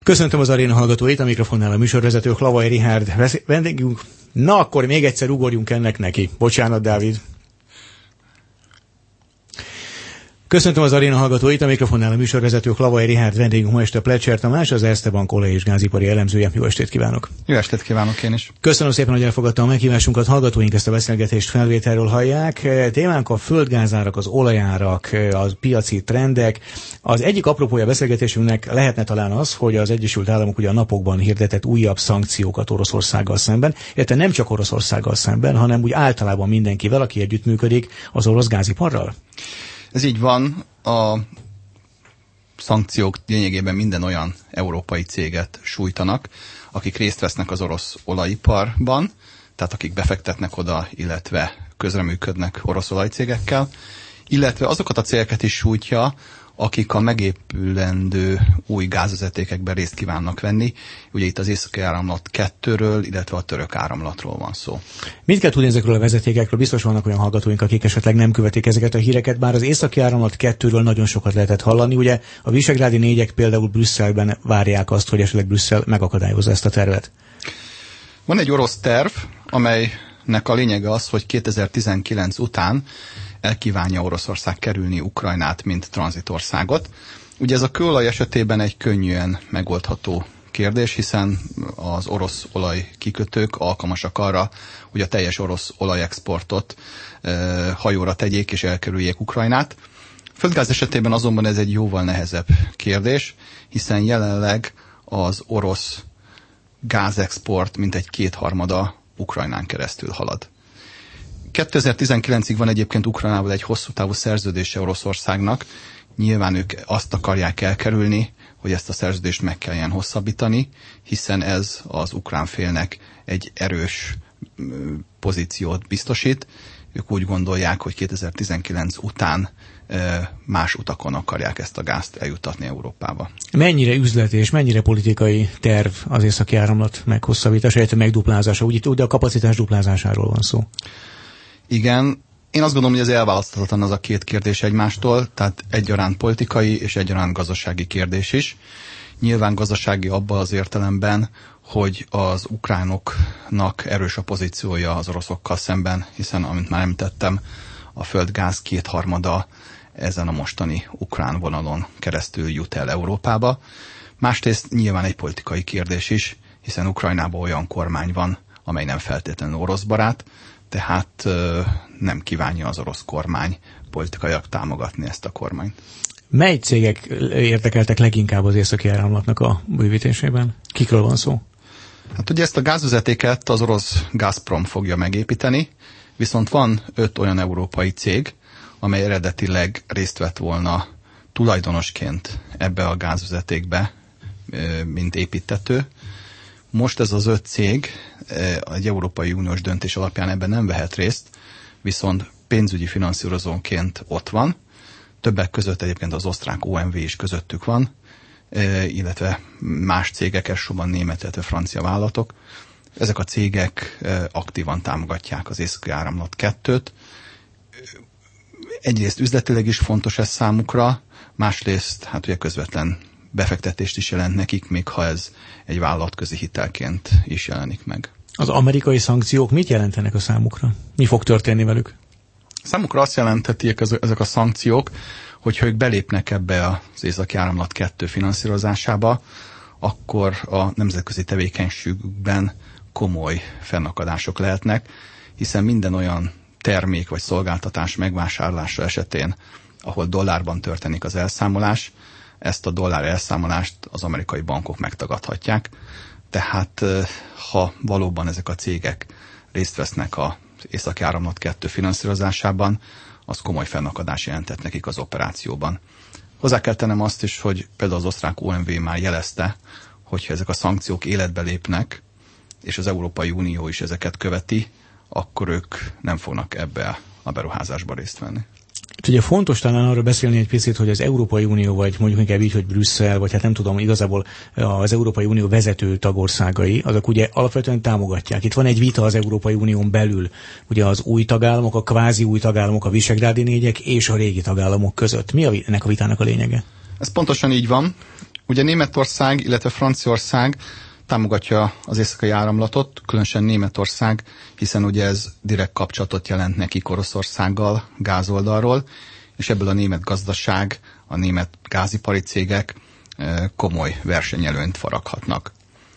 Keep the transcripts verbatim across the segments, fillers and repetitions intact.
Köszöntöm az aréna hallgatóit, a mikrofonnál a műsorvezető Hlavaj Richárd vendégünk. Na, akkor még egyszer ugorjunk ennek neki. Bocsánat, Dávid. Köszöntöm az aréna hallgatóit, a mikrofonnál a műsorvezető Hlavaj Richárd, vendégünk ma este Plecser Tamás, az Erste Bank olaj- és gázipari elemzője. Jó estét kívánok! Jó estét kívánok én is! Köszönöm szépen, hogy elfogadta a meghívásunkat. Hallgatóink ezt a beszélgetést felvételről hallják. Témánk a földgázárak, az olajárak, a piaci trendek. Az egyik apropója beszélgetésünknek lehetne talán az, hogy az Egyesült Államok ugye a napokban hirdetett újabb szankciókat Oroszországgal szemben, illetve nem csak Oroszországgal szemben, hanem úgy általában mindenkivel, aki együttműködik az orosz gáziparral. Ez így van, a szankciók lényegében minden olyan európai céget sújtanak, akik részt vesznek az orosz olajiparban, tehát akik befektetnek oda, illetve közreműködnek orosz olajcégekkel, illetve azokat a cégeket is sújtja, akik a megépülendő új gázvezetékekben részt kívánnak venni. Ugye itt az északi áramlat kettőről, illetve a török áramlatról van szó. Mit kell tudni ezekről a vezetékekről? Biztos vannak olyan hallgatóink, akik esetleg nem követik ezeket a híreket, bár az északi áramlat kettőről nagyon sokat lehetett hallani. Ugye a visegrádi négyek például Brüsszelben várják azt, hogy esetleg Brüsszel megakadályozza ezt a tervet. Van egy orosz terv, amelynek a lényege az, hogy kétezer-tizenkilenc után elkívánja Oroszország kerülni Ukrajnát, mint tranzitországot. Ugye ez a kőolaj esetében egy könnyűen megoldható kérdés, hiszen az orosz olajkikötők alkalmasak arra, hogy a teljes orosz olajexportot e, hajóra tegyék és elkerüljék Ukrajnát. Földgáz esetében azonban ez egy jóval nehezebb kérdés, hiszen jelenleg az orosz gázexport mintegy kétharmada Ukrajnán keresztül halad. kétezer-tizenkilencig van egyébként Ukrajnával egy hosszú távú szerződése Oroszországnak. Nyilván ők azt akarják elkerülni, hogy ezt a szerződést meg kelljen hosszabbítani, hiszen ez az ukrán félnek egy erős pozíciót biztosít. Ők úgy gondolják, hogy kétezer-tizenkilenc után más utakon akarják ezt a gázt eljuttatni Európába. Mennyire üzleti és mennyire politikai terv az északi áramlat meghosszabbítása, illetve megduplázása? Úgy, úgy a kapacitás duplázásáról van szó. Igen, én azt gondolom, hogy ez elválaszthatatlan az a két kérdés egymástól, tehát egyaránt politikai és egyaránt gazdasági kérdés is. Nyilván gazdasági abban az értelemben, hogy az ukránoknak erős a pozíciója az oroszokkal szemben, hiszen, amint már említettem, a földgáz kétharmada ezen a mostani ukrán vonalon keresztül jut el Európába. Másrészt nyilván egy politikai kérdés is, hiszen Ukrajnában olyan kormány van, amely nem feltétlenül orosz barát, tehát nem kívánja az orosz kormány politikaiak támogatni ezt a kormányt. Mely cégek érdekeltek leginkább az északi áramlatnak a bővítésében? Kikről van szó? Hát ugye ezt a gázvezetéket az orosz Gazprom fogja megépíteni, viszont van öt olyan európai cég, amely eredetileg részt vett volna tulajdonosként ebbe a gázvezetékbe, mint építtető. Most ez az öt cég egy Európai Uniós döntés alapján ebben nem vehet részt, viszont pénzügyi finanszírozónként ott van. Többek között egyébként az osztrák o em vé is közöttük van, illetve más cégek, elsősorban német, illetve francia vállalatok. Ezek a cégek aktívan támogatják az északi áramlat kettőt. Egyrészt üzletileg is fontos ez számukra, másrészt hát ugye közvetlen befektetést is jelent nekik, még ha ez egy vállalatközi hitelként is jelenik meg. Az amerikai szankciók mit jelentenek a számukra? Mi fog történni velük? Számukra azt jelenthetik ezek a szankciók, hogyha ők belépnek ebbe az északi áramlat kettő finanszírozásába, akkor a nemzetközi tevékenységükben komoly fennakadások lehetnek, hiszen minden olyan termék vagy szolgáltatás megvásárlása esetén, ahol dollárban történik az elszámolás, ezt a dollár elszámolást az amerikai bankok megtagadhatják. Tehát ha valóban ezek a cégek részt vesznek az északi áramlat kettő finanszírozásában, az komoly fennakadás jelentett nekik az operációban. Hozzá kell tennem azt is, hogy például az osztrák o em vé már jelezte, hogyha ezek a szankciók életbe lépnek, és az Európai Unió is ezeket követi, akkor ők nem fognak ebbe a beruházásba részt venni. Ugye fontos talán arra beszélni egy picit, hogy az Európai Unió, vagy mondjuk inkább így, hogy Brüsszel, vagy hát nem tudom, igazából az Európai Unió vezető tagországai, azok ugye alapvetően támogatják. Itt van egy vita az Európai Unión belül, ugye az új tagállamok, a kvázi új tagállamok, a visegrádi négyek és a régi tagállamok között. Mi a, ennek a vitának a lényege? Ez pontosan így van. Ugye Németország, illetve Franciaország támogatja az északi áramlatot, különösen Németország, hiszen ugye ez direkt kapcsolatot jelent nekik Oroszországgal, gázoldalról, és ebből a német gazdaság, a német gázipari cégek komoly versenyelőnyt faraghatnak.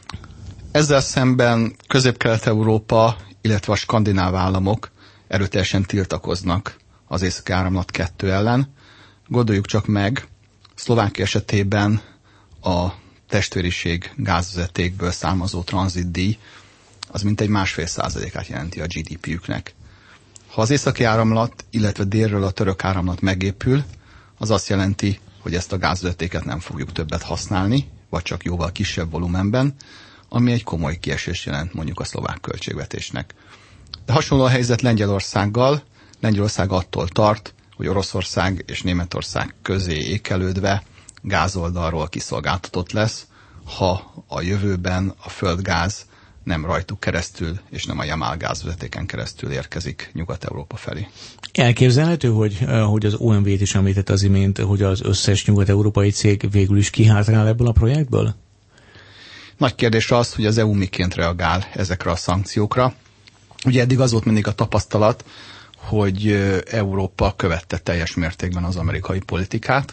Ezzel szemben Közép-Kelet-Európa, illetve a skandináv államok erőteljesen tiltakoznak az északi áramlat kettő ellen. Gondoljuk csak meg, Szlovákia esetében a testvériség gázvezetékből származó tranzitdíj az mintegy másfél százalékát jelenti a gé dé pé-jüknek. Ha az északi áramlat, illetve délről a török áramlat megépül, az azt jelenti, hogy ezt a gázvezetéket nem fogjuk többet használni, vagy csak jóval kisebb volumenben, ami egy komoly kiesés jelent mondjuk a szlovák költségvetésnek. De hasonló a helyzet Lengyelországgal. Lengyelország attól tart, hogy Oroszország és Németország közé ékelődve gázoldalról kiszolgáltatott lesz, ha a jövőben a földgáz nem rajtuk keresztül, és nem a Jamál gázvezetéken keresztül érkezik Nyugat-Európa felé. Elképzelhető, hogy, hogy az o em vé-t is említett az imént, hogy az összes nyugat-európai cég végül is kihátrál ebből a projektből? Nagy kérdés az, hogy az é u miként reagál ezekre a szankciókra. Ugye eddig az volt mindig a tapasztalat, hogy Európa követte teljes mértékben az amerikai politikát.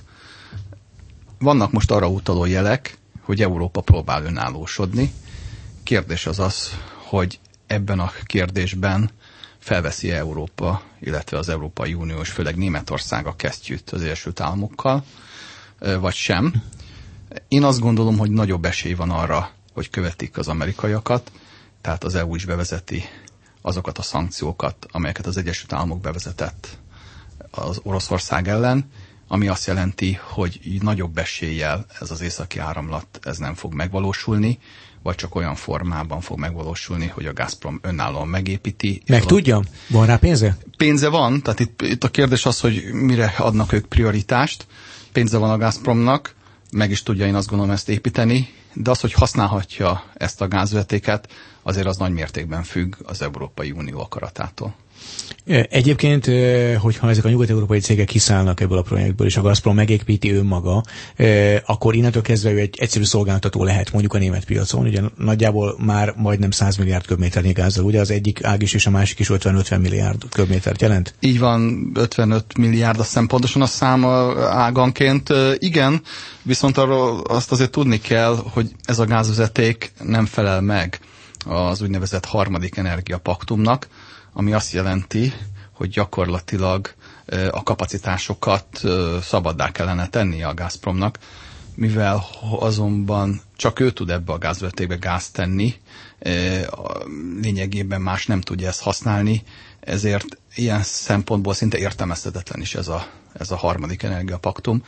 Vannak most arra utaló jelek, hogy Európa próbál önállósodni. Kérdés az az, hogy ebben a kérdésben felveszi Európa, illetve az Európai Unió, és főleg Németország a kesztyűt az Egyesült Államokkal, vagy sem. Én azt gondolom, hogy nagyobb esély van arra, hogy követik az amerikaiakat, tehát az é u is bevezeti azokat a szankciókat, amelyeket az Egyesült Államok bevezetett az Oroszország ellen, ami azt jelenti, hogy nagyobb eséllyel ez az északi áramlat ez nem fog megvalósulni, vagy csak olyan formában fog megvalósulni, hogy a Gazprom önállóan megépíti. Meg tudja? Van rá pénze? Pénze van, tehát itt, itt a kérdés az, hogy mire adnak ők prioritást. Pénze van a Gazpromnak, meg is tudja, én azt gondolom, ezt építeni, de az, hogy használhatja ezt a gázvezetéket, azért az nagy mértékben függ az Európai Unió akaratától. Egyébként, hogyha ezek a nyugat-európai cégek kiszállnak ebből a projektből, és a Gazprom megépíti önmaga, akkor innentől kezdve ő egy egyszerű szolgáltató lehet mondjuk a német piacon. Ugye nagyjából már majdnem száz milliárd köbméternyi gázzal, ugye az egyik ág is és a másik is ötven-ötven milliárd köbmétert jelent? Így van, ötvenöt milliárd, azt hiszem pontosan a szám áganként. Igen, viszont arról azt azért tudni kell, hogy ez a gázvezeték nem felel meg az úgynevezett harmadik energiapaktumnak, ami azt jelenti, hogy gyakorlatilag a kapacitásokat szabaddá kellene tenni a Gazpromnak, mivel azonban csak ő tud ebbe a gázvezetékbe gázt tenni, lényegében más nem tudja ezt használni, ezért ilyen szempontból szinte értelmezhetetlen is ez a, ez a harmadik energiapaktum.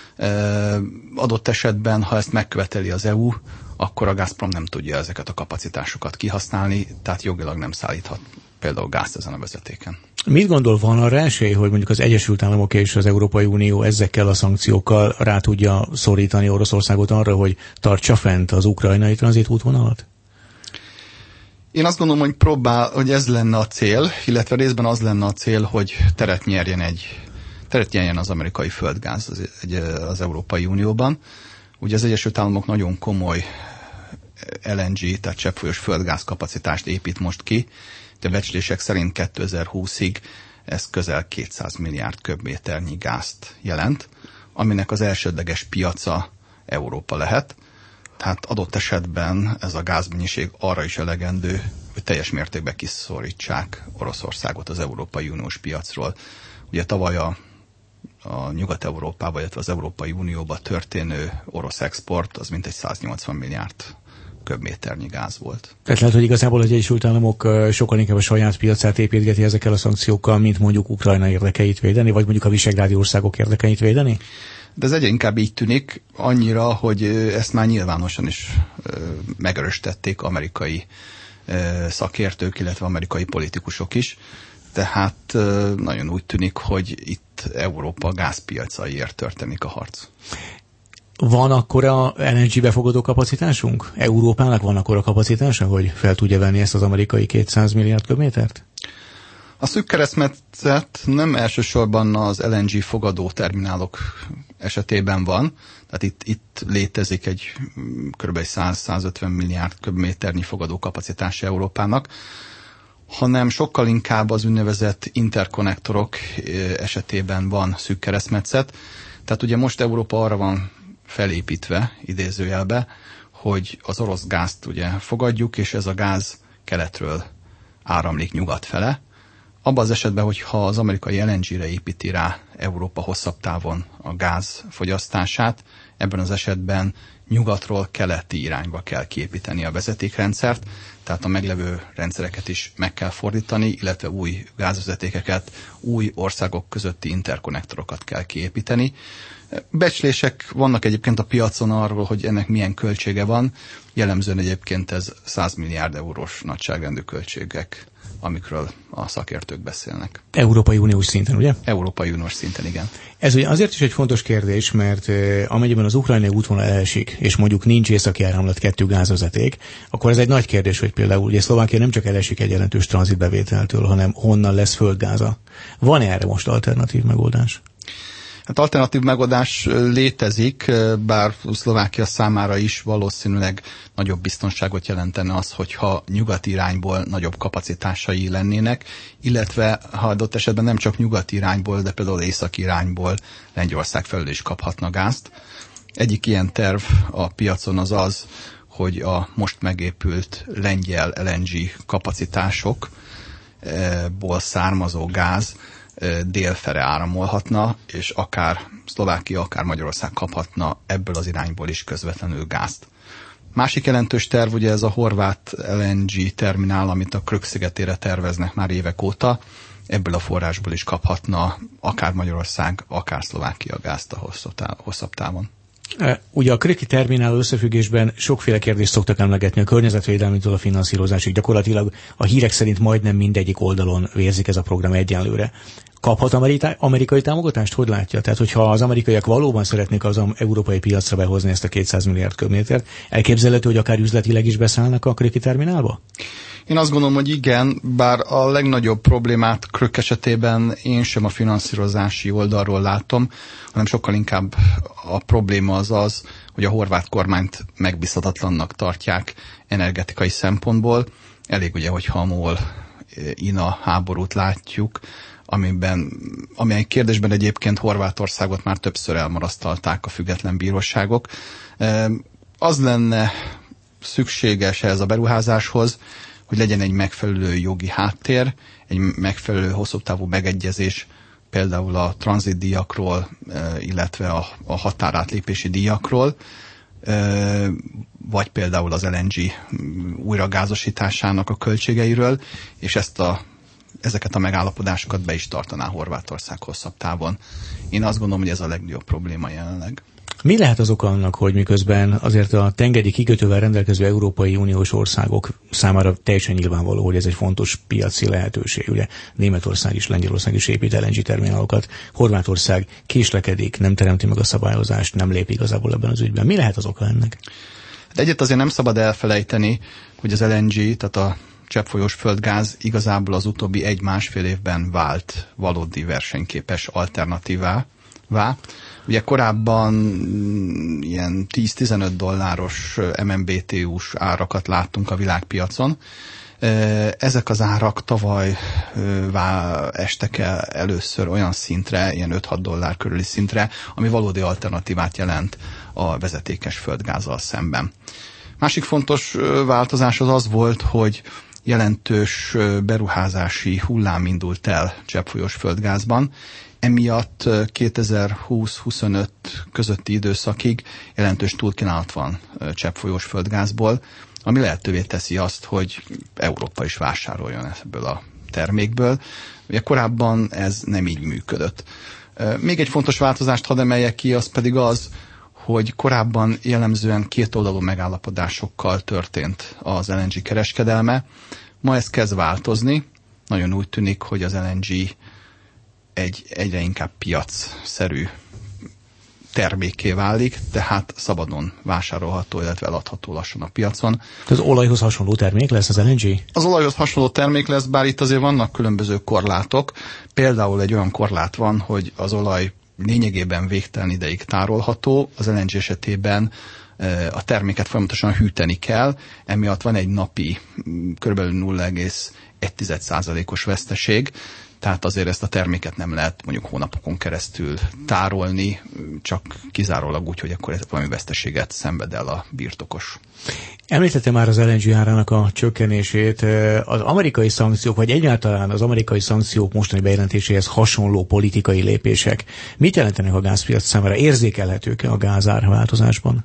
Adott esetben, ha ezt megköveteli az é u, akkor a Gazprom nem tudja ezeket a kapacitásokat kihasználni, tehát jogilag nem szállíthat például gázt ezen a vezetéken. Mit gondol, van arra esély, hogy mondjuk az Egyesült Államok és az Európai Unió ezekkel a szankciókkal rá tudja szorítani Oroszországot arra, hogy tartsa fent az ukrajnai tranzitútvonalat? Én azt gondolom, hogy próbál, hogy ez lenne a cél, illetve részben az lenne a cél, hogy teret nyerjen egy teret nyerjen az amerikai földgáz az, egy, az Európai Unióban. Ugye az Egyesült Államok nagyon komoly el en gé, tehát cseppfolyós földgáz kapacitást épít most ki, de becslések szerint kétezer-húszig ez közel kétszáz milliárd köbméternyi gázt jelent, aminek az elsődleges piaca Európa lehet. Tehát adott esetben ez a gázmennyiség arra is elegendő, hogy teljes mértékben kiszorítsák Oroszországot az Európai Uniós piacról. Ugye tavaly a, a Nyugat-Európába, illetve az Európai Unióba történő orosz export az mintegy száznyolcvan milliárd köbméternyi gáz volt. Tehát lehet, hogy igazából az Egyesült Államok sokkal inkább a saját piacát építgeti ezekkel a szankciókkal, mint mondjuk Ukrajna érdekeit védeni, vagy mondjuk a visegrádi országok érdekeit védeni? De ez egyre inkább így tűnik, annyira, hogy ezt már nyilvánosan is megerősítették amerikai szakértők, illetve amerikai politikusok is. Tehát nagyon úgy tűnik, hogy itt Európa gázpiacaiért történik a harc. Van akkora el en gé befogadó kapacitásunk? Európának van akkora kapacitása, hogy fel tudja venni ezt az amerikai kétszáz milliárd köbmétert? A szűk keresztmetszet nem elsősorban az el en gé fogadó terminálok esetében van, tehát itt, itt létezik egy kb. száz-százötven milliárd köbméternyi fogadó kapacitás Európának, hanem sokkal inkább az úgynevezett interkonnektorok esetében van szűk keresztmetszet. Tehát ugye most Európa arra van felépítve, idézőjelbe, hogy az orosz gázt ugye fogadjuk, és ez a gáz keletről áramlik nyugat fele. Abban az esetben, hogyha az amerikai el en gére építi rá Európa hosszabb távon a gáz fogyasztását, ebben az esetben nyugatról keleti irányba kell kiépíteni a vezetékrendszert, tehát a meglevő rendszereket is meg kell fordítani, illetve új gázvezetékeket, új országok közötti interkonnektorokat kell kiépíteni. Becslések vannak egyébként a piacon arról, hogy ennek milyen költsége van. Jellemzően egyébként ez száz milliárd eurós nagyságrendű költségek, amikről a szakértők beszélnek. Európai Uniós szinten, ugye? Európai Uniós szinten, igen. Ez ugye azért is egy fontos kérdés, mert eh, amennyiben az ukrajnai útvonal elesik, és mondjuk nincs északi áramlat kettő gázvezeték, akkor ez egy nagy kérdés, hogy például ugye Szlovákia nem csak elesik egy jelentős tranzitbevételtől, hanem honnan lesz földgáza. Van erre most alternatív megoldás? Hát alternatív megoldás létezik, bár Szlovákia számára is valószínűleg nagyobb biztonságot jelentene az, hogyha nyugati irányból nagyobb kapacitásai lennének, illetve ha adott esetben nem csak nyugati irányból, de például északi irányból Lengyelország felől is kaphatna gázt. Egyik ilyen terv a piacon az az, hogy a most megépült lengyel el en gé kapacitásokból származó gáz délfele áramolhatna, és akár Szlovákia, akár Magyarország kaphatna ebből az irányból is közvetlenül gázt. Másik jelentős terv ugye ez a horvát el en gé terminál, amit a Krk szigetére terveznek már évek óta. Ebből a forrásból is kaphatna akár Magyarország, akár Szlovákia gázt a hosszabb távon. Ugye a krki terminál összefüggésben sokféle kérdést szoktak emlegetni, a környezetvédelmitől a finanszírozásig. Gyakorlatilag a hírek szerint majdnem mindegyik oldalon vérzik ez a program egyenlőre. Kaphat amerikai támogatást? Hogy látja? Tehát, hogyha az amerikaiak valóban szeretnék az európai piacra behozni ezt a kétszáz milliárd köbmétert, elképzelhető, hogy akár üzletileg is beszállnak a krki terminálba? Én azt gondolom, hogy igen, bár a legnagyobb problémát Krk esetében én sem a finanszírozási oldalról látom, hanem sokkal inkább a probléma az az, hogy a horvát kormányt megbízhatatlannak tartják energetikai szempontból. Elég ugye, hogyha a MOL-INA háborút látjuk, amiben, amely kérdésben egyébként Horvátországot már többször elmarasztalták a független bíróságok. Az lenne szükséges ez a beruházáshoz, hogy legyen egy megfelelő jogi háttér, egy megfelelő hosszú távú megegyezés például a tranzitdíjakról, illetve a, a határátlépési díjakról, vagy például az el en gé újragázosításának a költségeiről, és ezt a, ezeket a megállapodásokat be is tartaná Horvátország hosszabb távon. Én azt gondolom, hogy ez a legnagyobb probléma jelenleg. Mi lehet az oka annak, hogy miközben azért a tengeri kikötővel rendelkező Európai Uniós országok számára teljesen nyilvánvaló, hogy ez egy fontos piaci lehetőség. Ugye Németország is, Lengyelország is épít el en gé terminálokat, Horvátország késlekedik, nem teremti meg a szabályozást, nem lép igazából ebben az ügyben. Mi lehet az oka ennek? De egyet azért nem szabad elfelejteni, hogy az el en gé, tehát a cseppfolyós földgáz igazából az utóbbi egy-másfél évben vált valódi versenyképes alternatívá. Ugye korábban ilyen tíz-tizenöt dolláros em en bé té u-s árakat láttunk a világpiacon. Ezek az árak tavaly estek el először olyan szintre, ilyen öt-hat dollár körüli szintre, ami valódi alternatívát jelent a vezetékes földgázzal szemben. Másik fontos változás az az volt, hogy jelentős beruházási hullám indult el cseppfolyós földgázban. Emiatt kétezer-húsz-huszonöt közötti időszakig jelentős túlkínálat van cseppfolyós földgázból, ami lehetővé teszi azt, hogy Európa is vásároljon ebből a termékből. Ugye korábban ez nem így működött. Még egy fontos változást hadd emeljek ki, az pedig az, hogy korábban jellemzően kétoldalú megállapodásokkal történt az el en gé kereskedelme. Ma ez kezd változni. Nagyon úgy tűnik, hogy az el en gé egy egyre inkább piacszerű termékké válik, tehát szabadon vásárolható, illetve eladható lassan a piacon. Az olajhoz hasonló termék lesz az el en gé? Az olajhoz hasonló termék lesz, bár itt azért vannak különböző korlátok. Például egy olyan korlát van, hogy az olaj lényegében végtelen ideig tárolható, az el en gé esetében a terméket folyamatosan hűteni kell, emiatt van egy napi kb. nulla egész egy százalékos veszteség, tehát azért ezt a terméket nem lehet mondjuk hónapokon keresztül tárolni, csak kizárólag úgy, hogy akkor valami veszteséget szenved el a birtokos. Említette már az el en gé árának a csökkenését. Az amerikai szankciók, vagy egyáltalán az amerikai szankciók mostani bejelentéséhez hasonló politikai lépések mit jelentenek a gázpiac számára? Érzékelhetők-e a gázár változásban?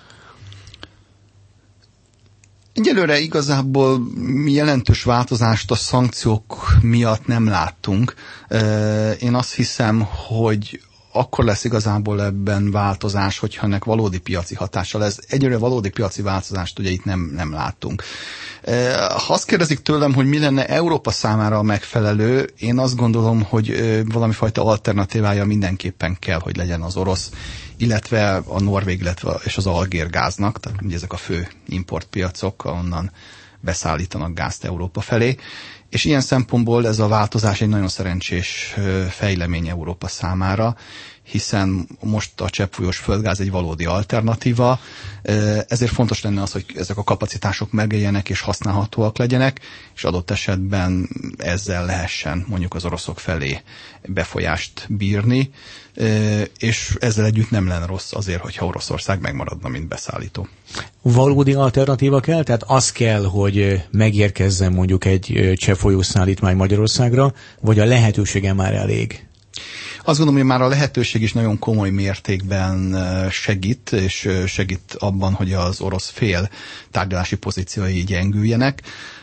Egyelőre igazából jelentős változást a szankciók miatt nem láttunk. Én azt hiszem, hogy akkor lesz igazából ebben változás, hogyha ennek valódi piaci hatása lesz. Egyelőre valódi piaci változást ugye itt nem, nem láttunk. Ha azt kérdezik tőlem, hogy mi lenne Európa számára a megfelelő, én azt gondolom, hogy valami fajta alternatívája mindenképpen kell, hogy legyen az orosz, illetve a norvég, illetve és az algér gáznak, tehát ugye ezek a fő importpiacok, ahonnan beszállítanak gázt Európa felé. És ilyen szempontból ez a változás egy nagyon szerencsés fejlemény Európa számára, hiszen most a cseppfolyós földgáz egy valódi alternatíva, ezért fontos lenne az, hogy ezek a kapacitások megéljenek és használhatóak legyenek, és adott esetben ezzel lehessen mondjuk az oroszok felé befolyást bírni, és ezzel együtt nem lenne rossz azért, hogyha Oroszország megmaradna, mint beszállító. Valódi alternatíva kell? Tehát az kell, hogy megérkezzen mondjuk egy cseppfolyós szállítmány Magyarországra, vagy a lehetősége már elég? Azt gondolom, hogy már a lehetőség is nagyon komoly mértékben segít, és segít abban, hogy az orosz fél tárgyalási pozíciói gyengüljenek.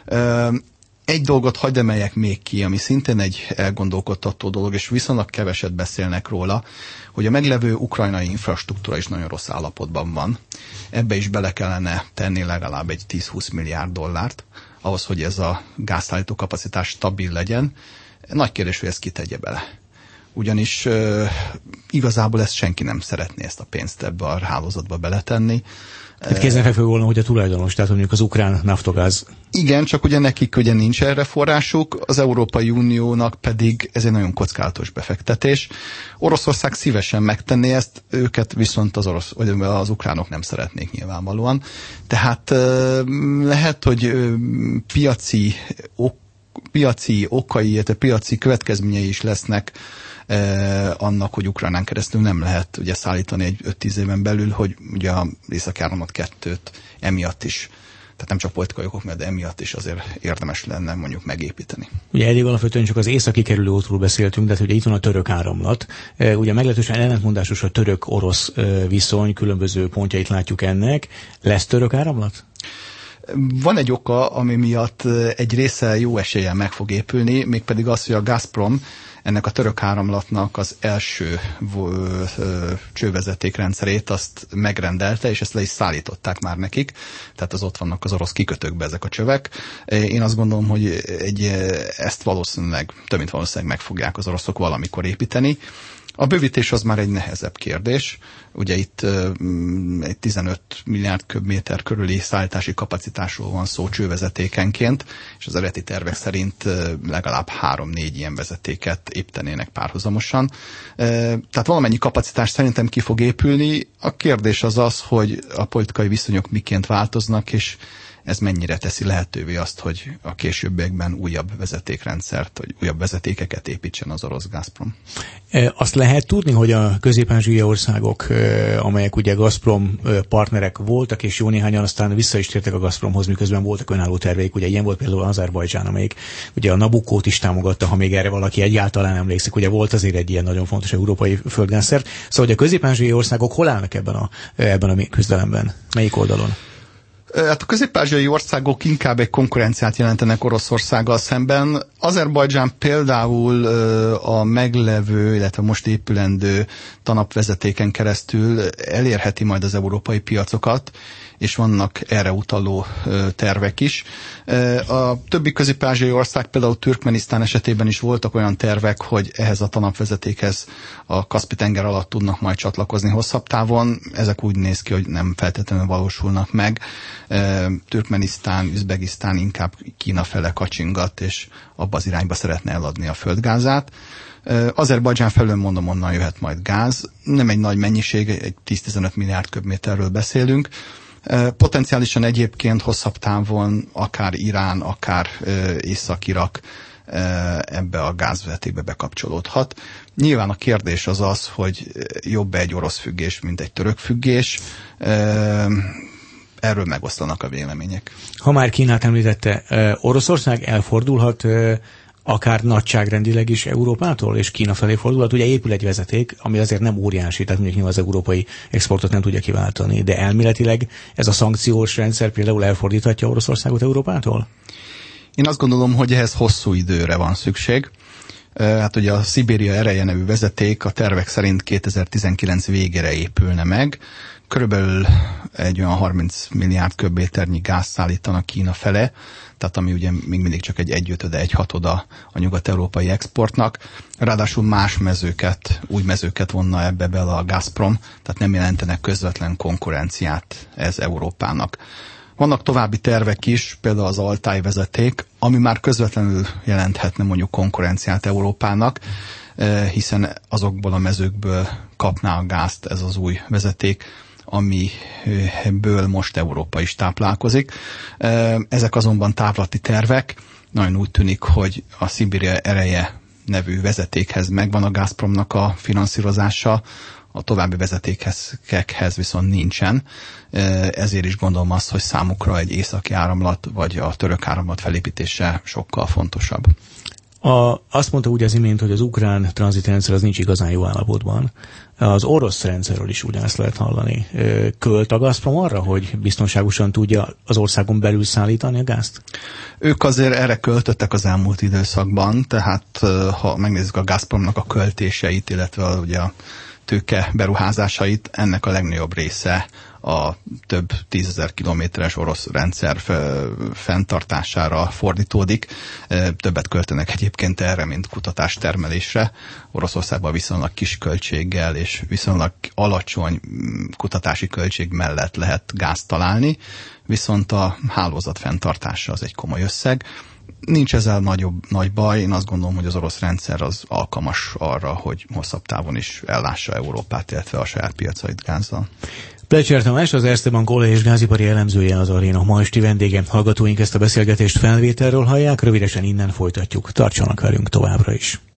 Egy dolgot hagyd emeljek még ki, ami szintén egy elgondolkodtató dolog, és viszonylag keveset beszélnek róla, hogy a meglevő ukrajnai infrastruktúra is nagyon rossz állapotban van. Ebbe is bele kellene tenni legalább egy tíz-húsz milliárd dollárt, ahhoz, hogy ez a gázszállító kapacitás stabil legyen. Nagy kérdés, hogy ezt kitegye bele. Ugyanis uh, igazából ezt senki nem szeretné, ezt a pénzt ebbe a hálózatba beletenni. Tehát kézenfekvő volna, hogy a tulajdonos, tehát mondjuk az ukrán Naftogáz. Igen, csak ugye nekik ugye nincs erre forrásuk, az Európai Uniónak pedig ez egy nagyon kockázatos befektetés. Oroszország szívesen megtenné ezt, őket viszont az, orosz, vagy az ukránok nem szeretnék nyilvánvalóan. Tehát lehet, hogy piaci, ok, piaci okai, illetve piaci következményei is lesznek Eh, annak, hogy Ukránán keresztül nem lehet ugye szállítani egy öt-tíz éven belül, hogy ugye a Északi Áramlat kettőt emiatt is, tehát nem csak politikai okok miatt, de emiatt is azért érdemes lenne mondjuk megépíteni. Ugye eddig alapvetően csak az északi kerülő útról beszéltünk, de ugye itt van a török áramlat. Ugye meglehetősen ellentmondásos a török-orosz viszony, különböző pontjait látjuk ennek. Lesz török áramlat? Van egy oka, ami miatt egy része jó eséllyel meg fog épülni, mégpedig az, hogy a Gazprom ennek a török áramlatnak az első csővezetékrendszerét azt megrendelte, és ezt le is szállították már nekik, tehát az ott vannak az orosz kikötőkben ezek a csövek. Én azt gondolom, hogy egy, ezt valószínűleg, több mint valószínűleg meg fogják az oroszok valamikor építeni. A bővítés az már egy nehezebb kérdés. Ugye itt uh, egy tizenöt milliárd köbméter körüli szállítási kapacitásról van szó csővezetékenként, és az eredeti tervek szerint uh, legalább három-négy ilyen vezetéket építenének párhuzamosan. Uh, tehát valamennyi kapacitás szerintem ki fog épülni. A kérdés az az, hogy a politikai viszonyok miként változnak, és ez mennyire teszi lehetővé azt, hogy a későbbiekben újabb vezetékrendszert, vagy újabb vezetékeket építsen az orosz Gazprom. Azt lehet tudni, hogy a közép-ázsiai országok, amelyek ugye Gazprom partnerek voltak, és jó néhányan aztán vissza is tértek a Gazpromhoz, miközben voltak önálló terveik. Ugye ilyen volt például Azerbajdzsán, amelyik ugye a Nabuccót is támogatta, ha még erre valaki egyáltalán emlékszik. Ugye volt azért egy ilyen nagyon fontos európai földgázszert. Szóval, hogy a közép-ázsiai országok hol állnak ebben a, ebben a küzdelemben? Melyik oldalon? Hát a közép-ázsiai országok inkább egy konkurenciát jelentenek Oroszországgal szemben. Azerbajdzsán például a meglevő, illetve most épülendő tanapvezetéken keresztül elérheti majd az európai piacokat, és vannak erre utaló tervek is. A többi közép-ázsiai ország, például Türkmenisztán esetében is voltak olyan tervek, hogy ehhez a tanapvezetékhez a Kaszpi-tenger alatt tudnak majd csatlakozni hosszabb távon. Ezek úgy néz ki, hogy nem feltétlenül valósulnak meg. Türkmenisztán, Üzbegisztán inkább Kína fele kacsingat, és abba az irányba szeretne eladni a földgázát. Azerbajdzsán felől mondom, onnan jöhet majd gáz. Nem egy nagy mennyiség, egy tíz-tizenöt milliárd köbméterről beszélünk. Potenciálisan egyébként hosszabb távon akár Irán, akár Észak-Irak ebbe a gázvezetékbe bekapcsolódhat. Nyilván a kérdés az az, hogy jobb egy orosz függés, mint egy török függés. Erről megoszlanak a vélemények. Ha már Kínát említette, Oroszország elfordulhat akár nagyságrendileg is Európától, és Kína felé fordulhat. Ugye épül egy vezeték, ami azért nem óriási, tehát mondjuk az európai exportot nem tudja kiváltani, de elméletileg ez a szankciós rendszer például elfordíthatja Oroszországot Európától? Én azt gondolom, hogy ehhez hosszú időre van szükség. Hát ugye a Szibéria ereje nevű vezeték a tervek szerint kétezer-tizenkilenc végére épülne meg. Körülbelül egy olyan harminc milliárd köbméternyi gáz szállítanak Kína fele, tehát ami ugye még mindig csak egy egyötöde, egy hatoda a nyugat-európai exportnak. Ráadásul más mezőket, új mezőket vonna ebbe bele a Gazprom, tehát nem jelentenek közvetlen konkurenciát ez Európának. Vannak további tervek is, például az Altáj vezeték, ami már közvetlenül jelenthetne mondjuk konkurenciát Európának, hiszen azokból a mezőkből kapná a gázt ez az új vezeték, amiből most Európa is táplálkozik. Ezek azonban távlati tervek. Nagyon úgy tűnik, hogy a Szibéria ereje nevű vezetékhez megvan a Gazpromnak a finanszírozása, a további vezetékekhez viszont nincsen. Ezért is gondolom azt, hogy számukra egy északi áramlat vagy a török áramlat felépítése sokkal fontosabb. A, azt mondta úgy az imént, hogy az ukrán tranzitrendszer az nincs igazán jó állapotban. Az orosz rendszerről is ugyanezt lehet hallani. Költ a Gazprom arra, hogy biztonságosan tudja az országon belül szállítani a gázt? Ők azért erre költöttek az elmúlt időszakban, tehát ha megnézzük a Gazpromnak a költéseit, illetve ugye a tőke beruházásait, ennek a legnagyobb része a több tízezer kilométeres orosz rendszer fenntartására fordítódik. Többet költenek egyébként erre, mint kutatástermelésre. Oroszországban viszonylag kis költséggel és viszonylag alacsony kutatási költség mellett lehet gázt találni, viszont a hálózat fenntartása az egy komoly összeg. Nincs ezzel nagyobb, nagy baj. Én azt gondolom, hogy az orosz rendszer az alkalmas arra, hogy hosszabb távon is ellássa Európát, illetve a saját piacait gázzal. Plecser Tamás, az Erste Bank olaj- és gázipari elemzője, az Aréna ma esti vendége. Hallgatóink ezt a beszélgetést felvételről hallják, rövidesen innen folytatjuk. Tartsanak velünk továbbra is.